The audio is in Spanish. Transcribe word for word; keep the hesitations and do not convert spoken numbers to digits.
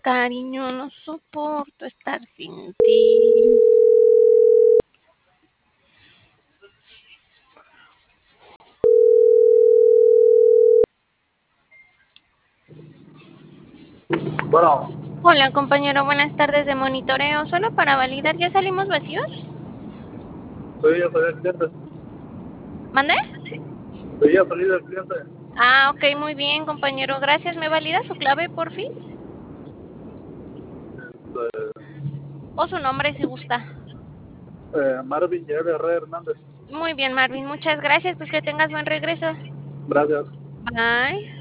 cariño, no soporto estar sin ti. Bueno, Hola, compañero, buenas tardes de monitoreo. Solo para validar, ¿ya salimos vacíos? soy yo, soy el cliente. ¿Mande? Soy yo, soy el cliente. Ah, ok, muy bien, compañero. Gracias. ¿Me valida su clave, por fin? Este, O su nombre, si gusta. eh, Marvin Yael Herrera Hernández. Muy bien, Marvin. Muchas gracias. Pues que tengas buen regreso. Gracias. Bye.